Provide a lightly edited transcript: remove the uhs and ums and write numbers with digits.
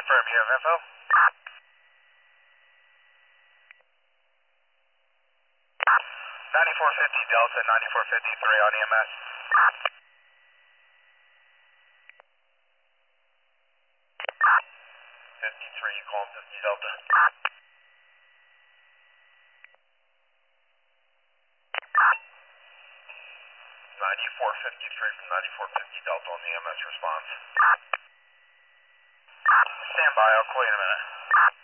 confirm you have info. 9450 Delta, 9453 on EMS. 53, you call 50 Delta. 9453 from 9450 Delta on the EMS response. Stand by, I'll call you in a minute.